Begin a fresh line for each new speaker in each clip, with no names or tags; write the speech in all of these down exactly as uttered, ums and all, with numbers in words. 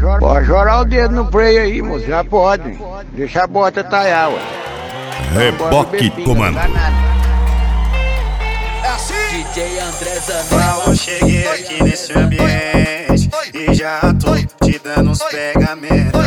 Pode jorar o dedo no freio aí, moço, já pode. Deixa a bota talhar, ué.
Reboque Comando.
D J André Zanella.
Eu cheguei aqui nesse ambiente e já tô te dando uns pegamentos,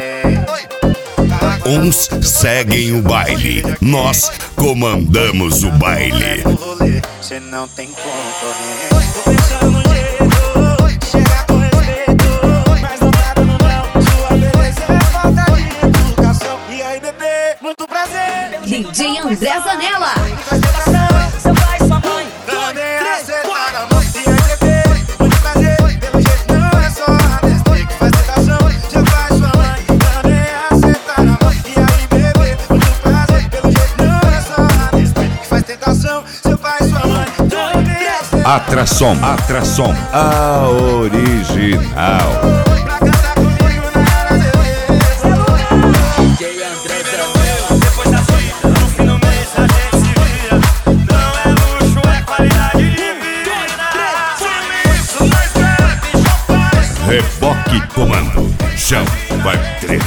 Uns seguem o baile, nós comandamos o baile.
Cê não tem concorrente. Tô pensando no jeito, chegar com respeito, mas não nada no mel. Sua beleza é falta de educação. E aí, bebê, muito prazer.
D J André Zanella.
Seu pai, sua mãe, também acertar na mão. E aí, bebê, muito prazer. Pelo jeito não é só a besteira que faz tentação. Seu pai, sua mãe, também acertar na mão. E aí, bebê, muito prazer. Pelo jeito não é só a besteira que faz tentação. Seu pai, sua mãe, também acertar.
Atração, atração, a original.
Pra cantar comigo na hora de
D J André Zanella.
depois da cita, no fim do mês a gente se vira. Não é luxo, é qualidade de vida. Isso nós bebe, já faz.
Reboque Comando, chão vai tremer.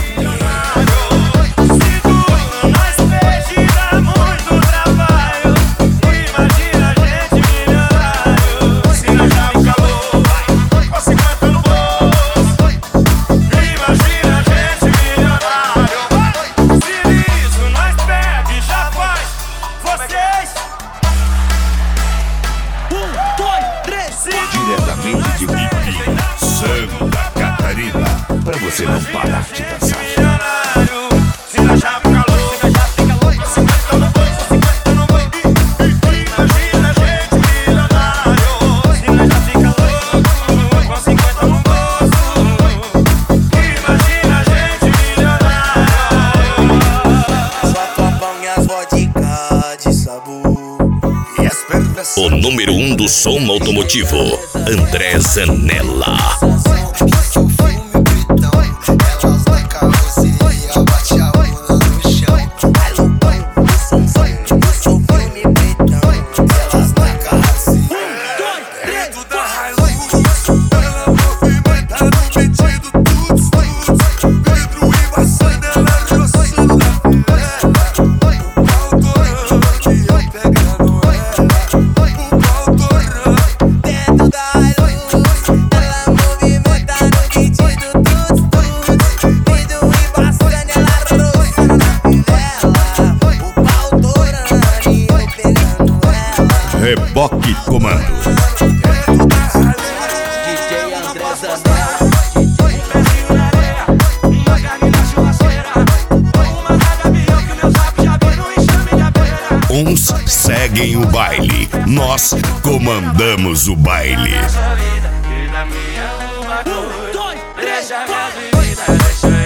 Se tudo nós peixe dá muito trabalho. Imagina a gente milionário. Se nós já em calor, com cinquenta no bolso. Imagina a gente milionário. Se isso nós bebe, já faz. Vocês. Um, dois, três, cinco.
Diretamente de Bibi, Santa Catarina, pra você não parar de dançar.
Se nós já fica louco, se nós já fica louco, cinquenta no bolso, cinquenta no bolso. Imagina a gente milionário. Se nós já fica louco, com cinquenta no bolso. Imagina a gente milionário. Só copão e as vodka de sabor. E as perversões.
O número um do som automotivo, André Zanella. Reboque Comando.
D J André Zanella.
Uma carne na churrasqueira, uma rádio avião que o meu zap já vem no enxame de abelha.
Uns seguem o baile, nós comandamos o baile.
Deixa a vida e da minha uma coisa. Deixa a minha vida, deixa